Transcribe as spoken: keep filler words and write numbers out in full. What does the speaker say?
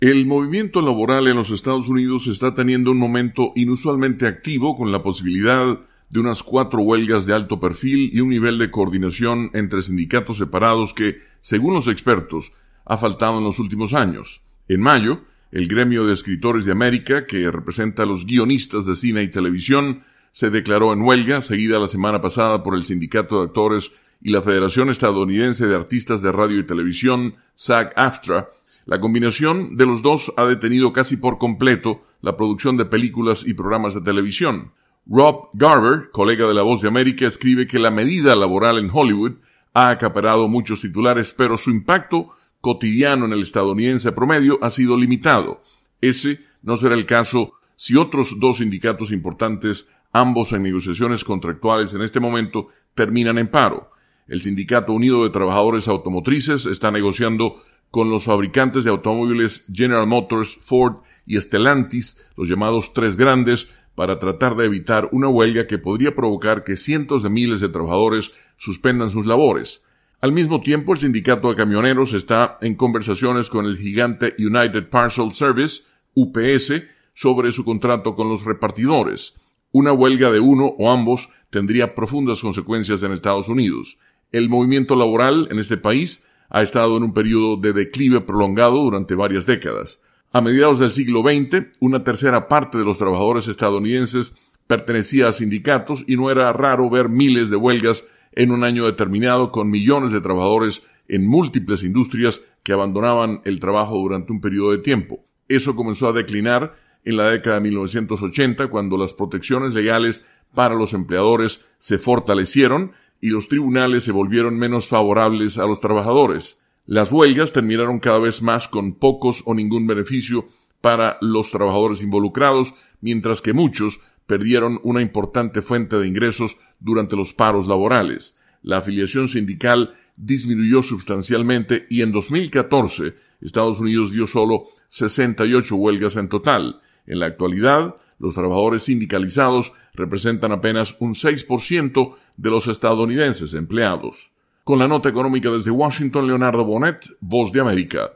El movimiento laboral en los Estados Unidos está teniendo un momento inusualmente activo con la posibilidad de unas cuatro huelgas de alto perfil y un nivel de coordinación entre sindicatos separados que, según los expertos, ha faltado en los últimos años. En mayo, el Gremio de Escritores de América, que representa a los guionistas de cine y televisión, se declaró en huelga, seguida la semana pasada por el Sindicato de Actores y la Federación Estadounidense de Artistas de Radio y Televisión, SAG-AFTRA. La combinación de los dos ha detenido casi por completo la producción de películas y programas de televisión. Rob Garver, colega de La Voz de América, escribe que la medida laboral en Hollywood ha acaparado muchos titulares, pero su impacto cotidiano en el estadounidense promedio ha sido limitado. Ese no será el caso si otros dos sindicatos importantes, ambos en negociaciones contractuales en este momento, terminan en paro. El Sindicato Unido de Trabajadores Automotrices está negociando con los fabricantes de automóviles General Motors, Ford y Stellantis, los llamados tres grandes, para tratar de evitar una huelga que podría provocar que cientos de miles de trabajadores suspendan sus labores. Al mismo tiempo, el sindicato de camioneros está en conversaciones con el gigante United Parcel Service, U P S, sobre su contrato con los repartidores. Una huelga de uno o ambos tendría profundas consecuencias en Estados Unidos. El movimiento laboral en este país ha estado en un periodo de declive prolongado durante varias décadas. A mediados del siglo veinte, una tercera parte de los trabajadores estadounidenses pertenecía a sindicatos y no era raro ver miles de huelgas en un año determinado, con millones de trabajadores en múltiples industrias que abandonaban el trabajo durante un periodo de tiempo. Eso comenzó a declinar en la década de mil novecientos ochenta, cuando las protecciones legales para los empleadores se fortalecieron y los tribunales se volvieron menos favorables a los trabajadores. Las huelgas terminaron cada vez más con pocos o ningún beneficio para los trabajadores involucrados, mientras que muchos perdieron una importante fuente de ingresos durante los paros laborales. La afiliación sindical disminuyó sustancialmente y en dos mil catorce Estados Unidos dio solo sesenta y ocho huelgas en total. En la actualidad, los trabajadores sindicalizados representan apenas un seis por ciento de los estadounidenses empleados. Con la nota económica desde Washington, Leonardo Bonet, Voz de América.